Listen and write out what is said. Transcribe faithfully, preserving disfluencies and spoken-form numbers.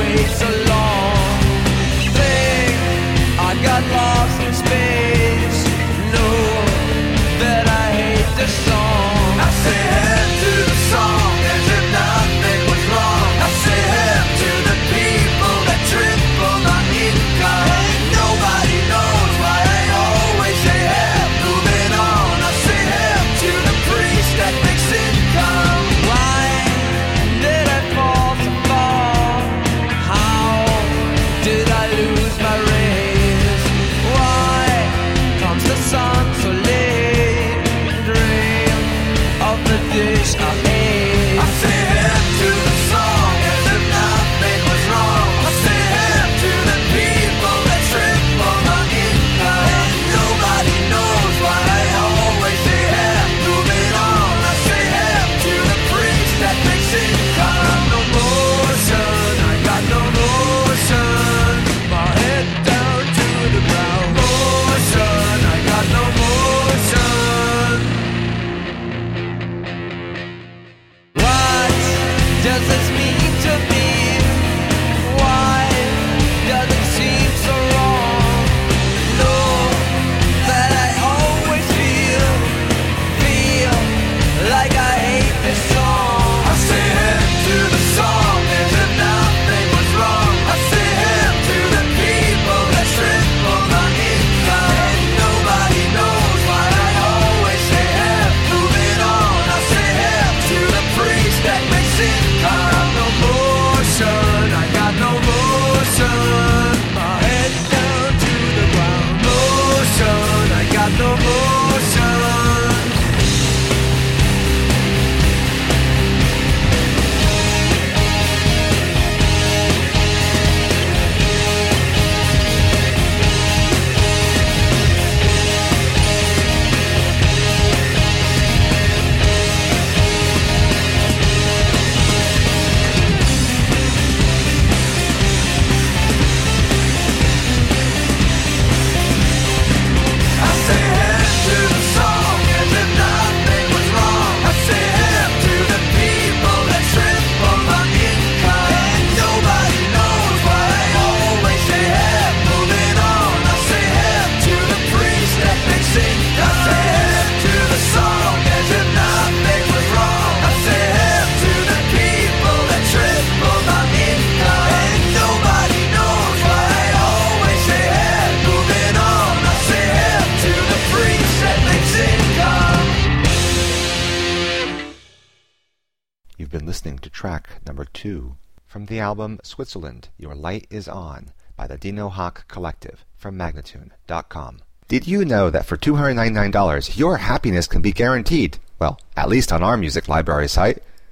wait so long. Think I got lost in space. Know that I hate the song. I say hey to the song as if nothing was wrong. I say hey to the people that triple my income. And nobody knows why I always say hey. Moving on, I say hey to the priest that makes income. Why did I fall so far? How did I lose my race? Why comes the sun so late? Dream of the dish I ate. I say hey to the song as if nothing was wrong. I say hey to the people that triple my income. And nobody knows why I always say hey. Moving on, I say hey to the priest that makes income. No motion, I got no motion. My head down to the ground. Motion, I got no motion. What does this mean to me? Why does it seem so wrong? Know that I always feel, feel like I hate this song. I say hey to the song as if nothing was wrong. I say hey to the people that triple my income. And nobody knows why I always say hey. Moving on, I say hey to the priest that makes income. No motion, I got no motion. My head down to the ground. Motion, I got no motion. I say hey to the song as if nothing was wrong. I say hey to the people that triple my income. And nobody knows why I always say hey. Moving on, I say hey to the priest that makes income. I say hey to the song as if nothing was wrong. I say hey to the people that triple my income. And nobody knows why I always say hey. Moving on, I say hey to the priest that makes income. You've been listening to track number two from the album Switzerland, Your Light Is On by the Dino Hawk Collective from Magnatune dot com. Did you know that for two hundred ninety-nine dollars your happiness can be guaranteed? Well, at least on our music library site.